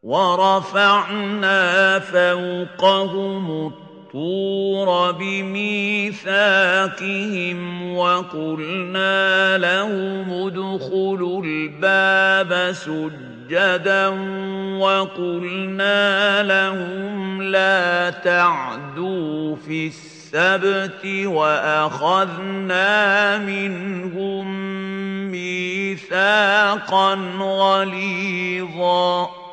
وَرَفَعْنَا فَوْقَهُمُ الطُّورَ بِمِيثَاقِهِمْ وَقُلْنَا لَهُمُ ادْخُلُوا الْبَابَ سُجَّدًا وَقُلْنَا لَهُمْ لَا تَعْدُوا فِي السَّبْتِ وَأَخَذْنَا مِنْهُم مِّيثَاقًا غَلِيظًا